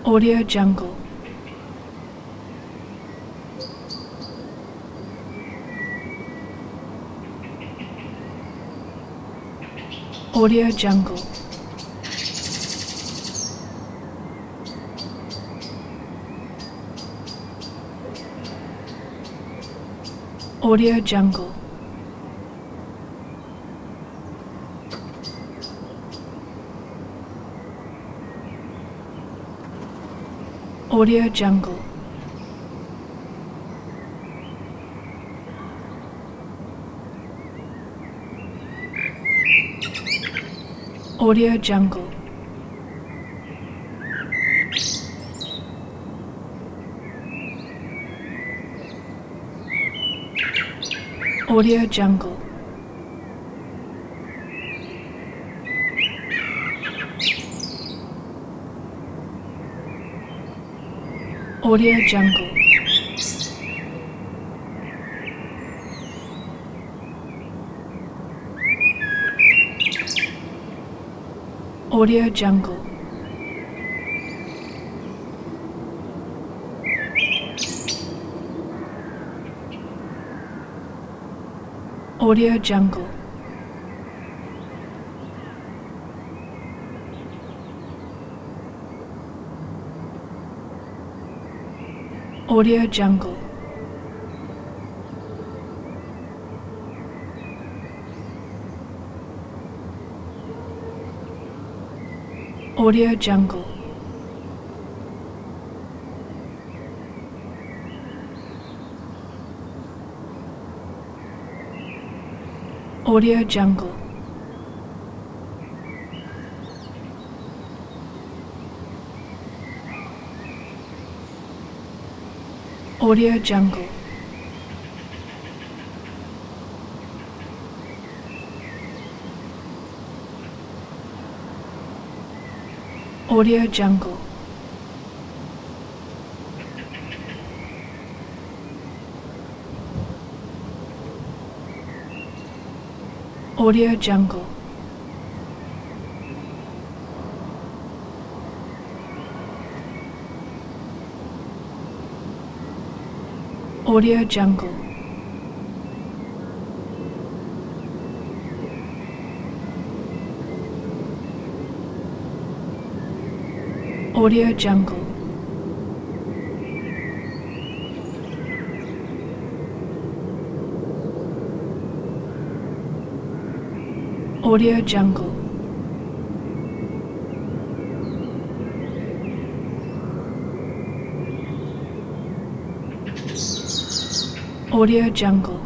Audio Jungle. Audio Jungle. Audio Jungle. Audio Jungle. Audio Jungle. Audio Jungle. Audio Jungle. Audio Jungle. Audio Jungle. Audio Jungle. Audio Jungle. Audio Jungle. Audio Jungle. Audio Jungle. Audio Jungle. Audio Jungle. Audio Jungle. Audio Jungle. Audio Jungle.